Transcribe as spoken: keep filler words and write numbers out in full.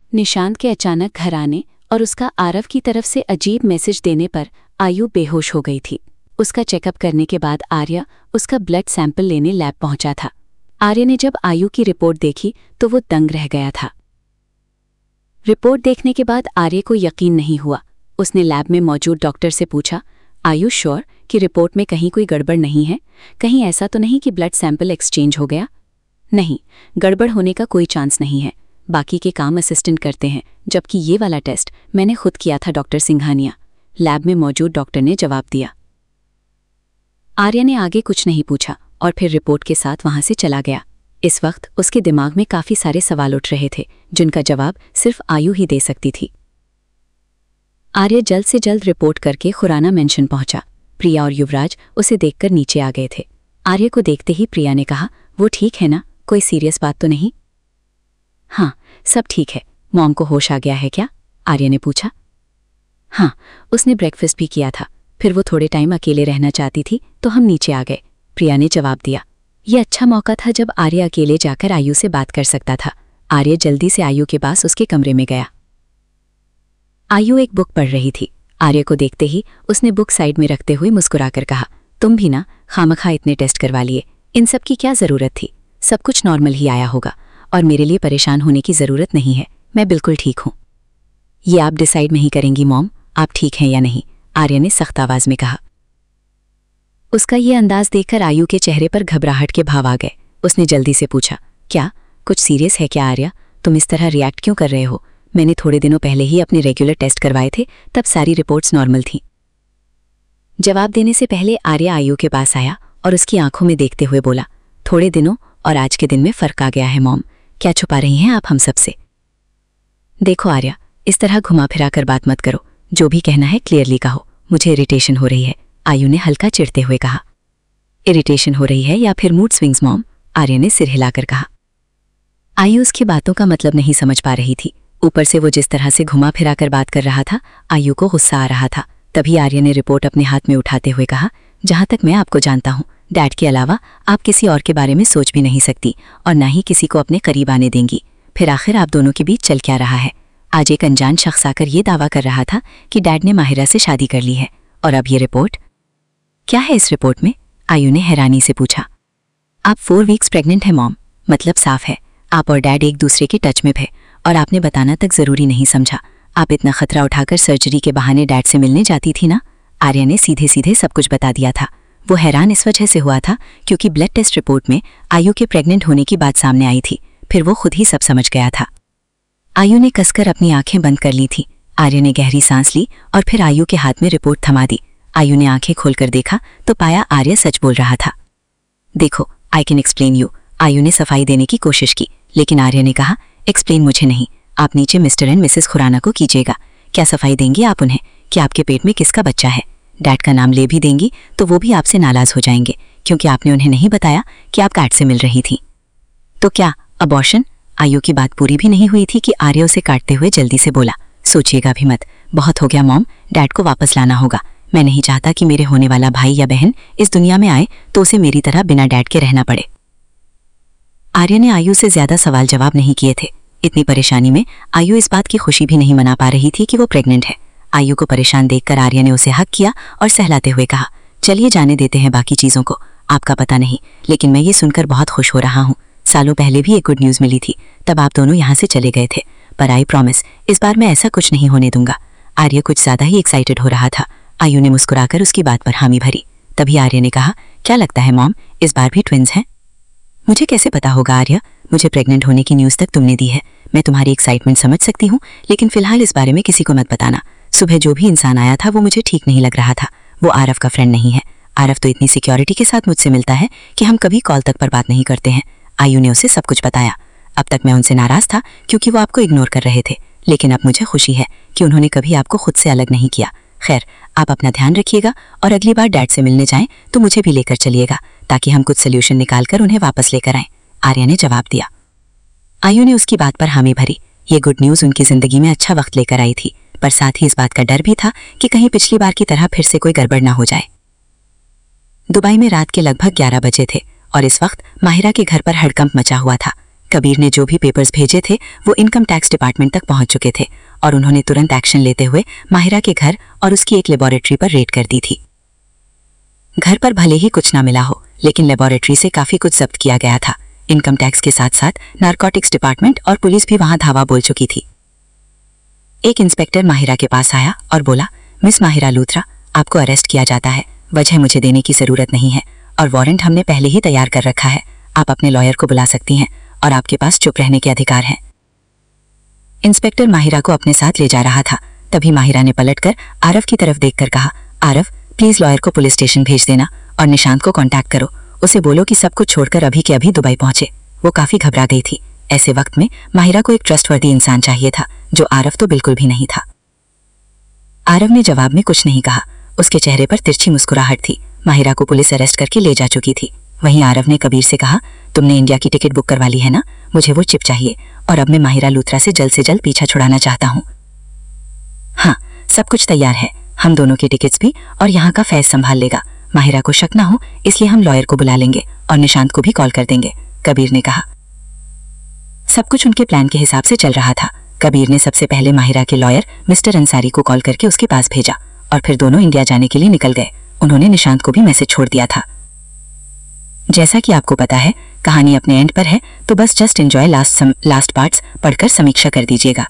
निशांत के अचानक घर आने और उसका आरव की तरफ से अजीब मैसेज देने पर आयु बेहोश हो गई थी। उसका चेकअप करने के बाद आर्य उसका ब्लड सैंपल लेने लैब पहुंचा था। आर्य ने जब आयु की रिपोर्ट देखी तो वो दंग रह गया था। रिपोर्ट देखने के बाद आर्य को यकीन नहीं हुआ। उसने लैब में मौजूद डॉक्टर से पूछा, आयु श्योर कि रिपोर्ट में कहीं कोई गड़बड़ नहीं है? कहीं ऐसा तो नहीं कि ब्लड सैंपल एक्सचेंज हो गया? नहीं, गड़बड़ होने का कोई चांस नहीं है। बाकी के काम असिस्टेंट करते हैं, जबकि ये वाला टेस्ट मैंने खुद किया था डॉक्टर सिंघानिया, लैब में मौजूद डॉक्टर ने जवाब दिया। आर्य ने आगे कुछ नहीं पूछा और फिर रिपोर्ट के साथ वहां से चला गया। इस वक्त उसके दिमाग में काफी सारे सवाल उठ रहे थे जिनका जवाब सिर्फ आयु ही दे सकती थी। आर्य जल्द से जल्द रिपोर्ट करके खुराना मेंशन पहुंचा। प्रिया और युवराज उसे देखकर नीचे आ गए थे। आर्य को देखते ही प्रिया ने कहा, वो ठीक है ना? कोई सीरियस बात तो नहीं? हाँ, सब ठीक है। मॉम को होश आ गया है क्या? आर्य ने पूछा। हाँ, उसने ब्रेकफास्ट भी किया था। फिर वो थोड़े टाइम अकेले रहना चाहती थी तो हम नीचे आ गए, प्रिया ने जवाब दिया। यह अच्छा मौका था जब आर्य अकेले जाकर आयु से बात कर सकता था। आर्य जल्दी से आयु के पास उसके कमरे में गया। आयु एक बुक पढ़ रही थी। आर्य को देखते ही उसने बुक साइड में रखते हुए मुस्कुराकर कहा, तुम भी ना खामखा इतने टेस्ट करवा लिए। इन सब की क्या जरूरत थी? सब कुछ नॉर्मल ही आया होगा और मेरे लिए परेशान होने की जरूरत नहीं है। मैं बिल्कुल ठीक हूं। ये आप डिसाइड नहीं करेंगी मॉम, आप ठीक हैं या नहीं? आर्य ने सख्त आवाज में कहा। उसका ये अंदाज देखकर आयु के चेहरे पर घबराहट के भाव आ गए। उसने जल्दी से पूछा, क्या कुछ सीरियस है क्या आर्य? तुम इस तरह रिएक्ट क्यों कर रहे हो? मैंने थोड़े दिनों पहले ही अपने रेगुलर टेस्ट करवाए थे, तब सारी रिपोर्ट्स नॉर्मल थीं। जवाब देने से पहले आर्य आयु के पास आया और उसकी आंखों में देखते हुए बोला, थोड़े दिनों और आज के दिन में फर्क आ गया है मॉम। क्या छुपा रही हैं आप हम सबसे? देखो आर्य, इस तरह घुमा फिरा कर बात मत करो। जो भी कहना है क्लियरली कहो। मुझे इरिटेशन हो रही है, आयु ने हल्का चिढ़ते हुए कहा। इरिटेशन हो रही है या फिर मूड स्विंग्स मॉम? आर्य ने सिर हिलाकर कहा। आयु उसकी बातों का मतलब नहीं समझ पा रही थी। ऊपर से वो जिस तरह से घुमा फिरा कर बात कर रहा था, आयु को गुस्सा आ रहा था। तभी आर्य ने रिपोर्ट अपने हाथ में उठाते हुए कहा, जहां तक मैं आपको जानता हूं, डैड के अलावा आप किसी और के बारे में सोच भी नहीं सकती और ना ही किसी को अपने करीब आने देंगी। फिर आखिर आप दोनों के बीच चल क्या रहा है? आज एक अनजान शख्स आकर ये दावा कर रहा था कि डैड ने माहिरा से शादी कर ली है, और अब ये रिपोर्ट? क्या है इस रिपोर्ट में? आयु ने हैरानी से पूछा। आप फोर वीक्स प्रेग्नेंट है मॉम। मतलब साफ है, आप और डैड एक दूसरे के टच में थे और आपने बताना तक जरूरी नहीं समझा। आप इतना खतरा उठाकर सर्जरी के बहाने डैड से मिलने जाती थी ना? आर्य ने सीधे सीधे सब कुछ बता दिया था। वो हैरान इस वजह से हुआ था क्योंकि ब्लड टेस्ट रिपोर्ट में आयु के प्रेग्नेंट होने की बात सामने आई थी। फिर वो खुद ही सब समझ गया था। आयु ने कसकर अपनी आंखें बंद कर ली थी। आर्य ने गहरी सांस ली और फिर आयु के हाथ में रिपोर्ट थमा दी। आयु ने आंखें खोलकर देखा तो पाया आर्य सच बोल रहा था। देखो, आई कैन एक्सप्लेन यू। आयु ने सफाई देने की कोशिश की, लेकिन आर्य ने कहा, एक्सप्लेन मुझे नहीं, आप नीचे मिस्टर एंड मिसेस खुराना को कीजिएगा। क्या सफाई देंगी आप उन्हें कि आपके पेट में किसका बच्चा है? डैड का नाम ले भी देंगी तो वो भी आपसे नाराज हो जाएंगे क्योंकि आपने उन्हें नहीं बताया कि आप डैड से मिल रही थी। तो क्या अबॉर्शन? आयु की बात पूरी भी नहीं हुई थी कि आर्य उसे काटते हुए जल्दी से बोला, सोचिएगा भी मत। बहुत हो गया मॉम, डैड को वापस लाना होगा। मैं नहीं चाहता कि मेरे होने वाला भाई या बहन इस दुनिया में आए तो उसे मेरी तरह बिना डैड के रहना पड़े। आर्य ने आयु से ज्यादा सवाल जवाब नहीं किए थे। इतनी परेशानी में आयु इस बात की खुशी भी नहीं मना पा रही थी कि वो प्रेग्नेंट है। आयु को परेशान देखकर आर्य ने उसे हक किया और सहलाते हुए कहा, चलिए जाने देते हैं बाकी चीजों को। आपका पता नहीं, लेकिन मैं ये सुनकर बहुत खुश हो रहा हूँ। सालों पहले भी एक गुड न्यूज मिली थी, तब आप दोनों यहाँ से चले गए थे, पर आई प्रॉमिस इस बार मैं ऐसा कुछ नहीं होने दूंगा। आर्य कुछ ज्यादा ही एक्साइटेड हो रहा था। आयु ने मुस्कुराकर उसकी बात पर हामी भरी। तभी आर्य ने कहा, क्या लगता है मॉम, इस बार भी ट्विंस हैं? मुझे कैसे पता होगा आर्य? मुझे प्रेग्नेंट होने की न्यूज तक तुमने दी है। मैं तुम्हारी एक्साइटमेंट समझ सकती हूँ, लेकिन फिलहाल इस बारे में किसी को मत बताना। सुबह जो भी इंसान आया था वो मुझे ठीक नहीं लग रहा था। वो आरव का फ्रेंड नहीं है। आरव तो इतनी सिक्योरिटी के साथ मुझसे मिलता है कि हम कभी कॉल तक पर बात नहीं करते हैं। आयु ने उसे सब कुछ बताया। अब तक मैं उनसे नाराज था क्योंकि वो आपको इग्नोर कर रहे थे, लेकिन अब मुझे खुशी है कि उन्होंने कभी आपको खुद से अलग नहीं किया। खैर, आप अपना ध्यान रखिएगा और अगली बार डैड से मिलने जाएं तो मुझे भी लेकर चलिएगा ताकि हम कुछ सोल्यूशन निकालकर उन्हें वापस लेकर आएं। आर्य ने जवाब दिया। आयु ने उसकी बात पर हामी भरी। ये गुड न्यूज उनकी जिंदगी में अच्छा वक्त लेकर आई थी, पर साथ ही इस बात का डर भी था कि कहीं पिछली बार की तरह फिर से कोई गड़बड़ ना हो जाए। दुबई में रात के लगभग ग्यारह बजे थे और इस वक्त माहिरा के घर पर हड़कंप मचा हुआ था। कबीर ने जो भी पेपर्स भेजे थे वो इनकम टैक्स डिपार्टमेंट तक पहुंच चुके थे और उन्होंने तुरंत एक्शन लेते हुए माहिरा के घर और उसकी एक लेबोरेटरी पर रेड कर दी थी। घर पर भले ही कुछ ना मिला हो, लेकिन लेबोरेटरी से काफी कुछ जब्त किया गया था। इनकम टैक्स के साथ साथ नारकोटिक्स डिपार्टमेंट और पुलिस भी वहां धावा बोल चुकी थी। एक इंस्पेक्टर माहिरा के पास आया और बोला, मिस माहिरा लूथरा, आपको अरेस्ट किया जाता है। वजह मुझे देने की जरूरत नहीं है और वारंट हमने पहले ही तैयार कर रखा है। आप अपने लॉयर को बुला सकती हैं और आपके पास चुप रहने के अधिकार हैं। इंस्पेक्टर माहिरा को अपने साथ ले जा रहा था, तभी माहिरा ने पलटकर आरव की तरफ देखकर कहा, आरव प्लीज लॉयर को पुलिस स्टेशन भेज देना और निशांत को कांटेक्ट करो। उसे बोलो कि सब कुछ छोड़कर अभी के अभी दुबई पहुंचे। वो काफी घबरा गई थी। ऐसे वक्त में माहिरा को एक ट्रस्टवर्दी इंसान चाहिए था, जो आरव तो बिल्कुल भी नहीं था। आरव ने जवाब में कुछ नहीं कहा। उसके चेहरे पर तिरछी मुस्कुराहट थी। माहिरा को पुलिस अरेस्ट करके ले जा चुकी थी। वहीं आरव ने कबीर से कहा, तुमने इंडिया की टिकट बुक करवा ली है ना? मुझे वो चिप चाहिए और अब मैं माहिरा लूथरा से जल्द से जल्द पीछा छुड़ाना चाहता हूँ। हाँ, सब कुछ तैयार है। हम दोनों के टिकट्स भी और यहाँ का फैज संभाल लेगा। माहिरा को शक ना हो इसलिए हम लॉयर को बुला लेंगे और निशांत को भी कॉल कर देंगे, कबीर ने कहा। सब कुछ उनके प्लान के हिसाब से चल रहा था। कबीर ने सबसे पहले माहिरा के लॉयर मिस्टर अंसारी को कॉल करके उसके पास भेजा और फिर दोनों इंडिया जाने के लिए निकल गए। उन्होंने निशांत को भी मैसेज छोड़ दिया था। जैसा कि आपको पता है, कहानी अपने एंड पर है, तो बस just enjoy last last parts पढ़कर समीक्षा कर दीजिएगा।